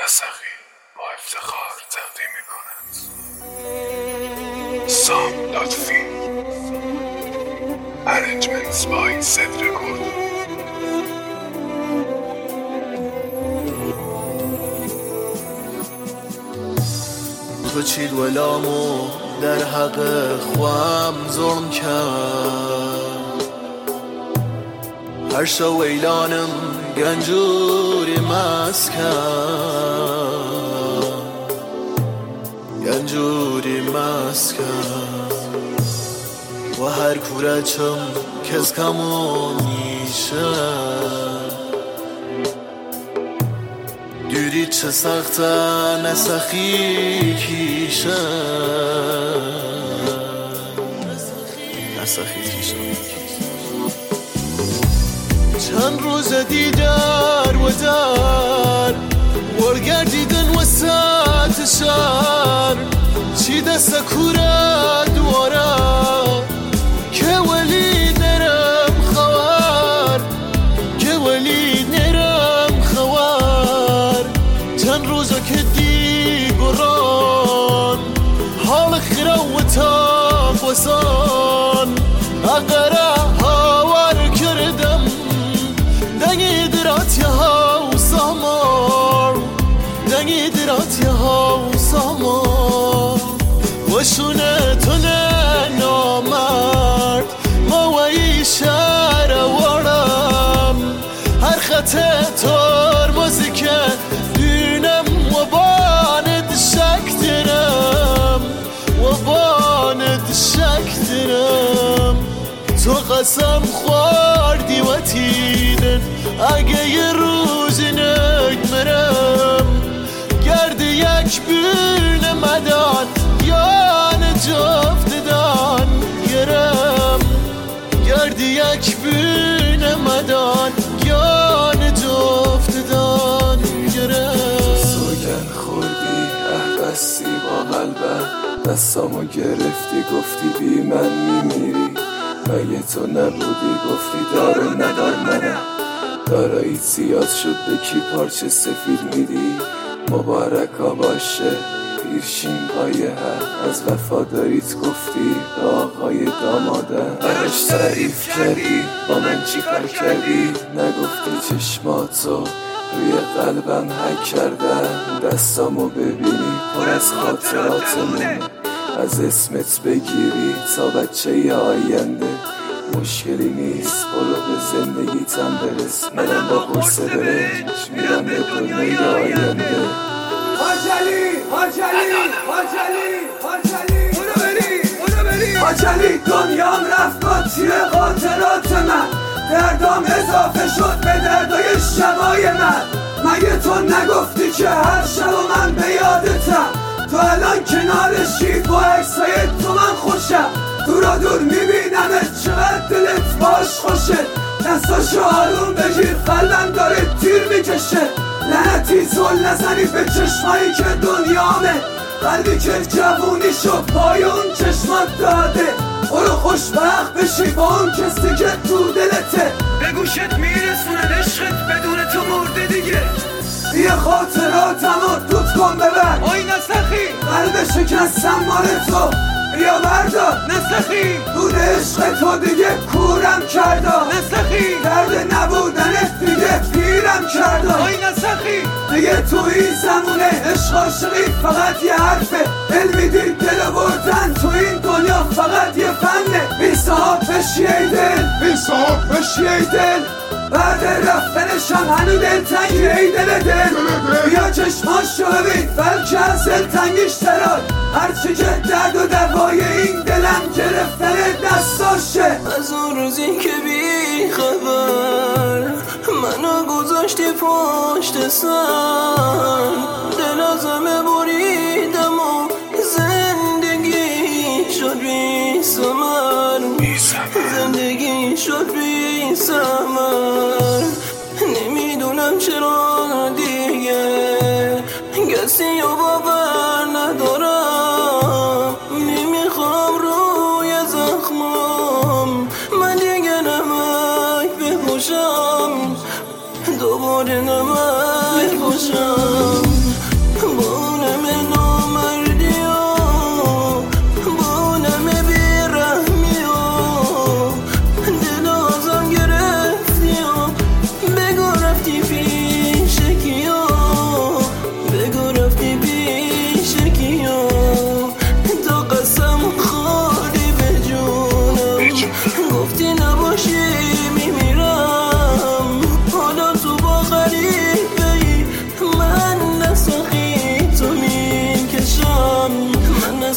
نسخی با افتخار تقدیم میکند سام لطفی Arrangements by Seth Record. تو چید ولامو در حق خوام ظلم کرد هر شو ویلانم گنجوری مست کرد گنجوری مست کرد و هر کورچم کس کمونیشه دوری چه سخته نسخی کیشه نسخی کیشه چند روز دیدار و دار ورگردیدن و ساعت شار چی دست کوره دواره که ولی نرم خوار که ولی نرم خوار چند روزا که دیگران حال خیره و تاب و سان اقره هاور کردم دنگی درات ها و سامار دنگی درات ها و سامار و شونه تونه نامرد موایی شهر ورم هر خطه ترمزی که دونم و باند شک درم و باند شک درم تو قسم خوردی و تیدن اگه یه روزی نگمرم گرد یک بین مدان یان جفت دان گرم گرد یک بین مدان یان جفت دان گرم سوگن خوردی بستی با قلبم دستامو گرفتی گفتی بی من میمیری مگه تو نبودی گفتی دار و ندار منم داراییت زیاد شد به کی پارچه سفید میدی مبارکا باشه پیرشین پایه هر از وفاداریت گفتی به آقای دامادم براش تعریف کردی با من چی کار کردی نگفتی چشماتو روی قلبم حک کردم دستامو ببینی پر از خاطراتمون از اسمت بگیری تا بچه آینده مشکلی نیست برو به زندگیتم برس منم با قرص برنج میرم به دنیای آینده حاجلی اونو بری حاجلی دنیام رفت با تیر خاطرات من دردام اضافه شد به دردای شبای من مگه تو نگفتی که هر شب من به یادتم تو الان کنارشی با عکسای تو من خوشم دورا دور میبینمت چقدر دلت باش خوشه دستاشو آروم بگیر قلبم داره تیر میکشه لعنتی زل نزنی به چشمایی که دنیامه قلبی که جوونی شد پای اون چشمات داده برو خوشبخت بشی با اون کسی که تو دلته به گوشت میرسونن عشقت بدون تو مرده دیگه بیا خاطراتمو دوت کن ببر آی نسخی قلب شکستم مال تو بیا بردار نسخی دون عشق تو دیگه کورم کردا نسخی درد نبودنت دیگه پیرم کردا آی نسخی دیگه تو این زمونه عشق عاشقی فقط یه حرفه دل میدی دل بردن تو این دنیا فقط یه فنه بی صاحب بشی ای دل بی صاحب بشی ای دل بعد رفتنشم هنو دل تنگی ای دل بیا چشماشو ببین بلکه از دل تنگیش تراد هرچی که درد و دوای این دلم گرفتن دستاشه از اون روزی که بی خبر منو گذاشتی پشت سر دل ازمه بریدم و زندگی شد بی ثمر زندگی شد بی ثمر نمیدونم چرا دیگه کسی و باور ندارم نمیخوام روی زخمم من دیگه نمک بپوشم دوباره نمک بپوشم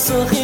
ساخی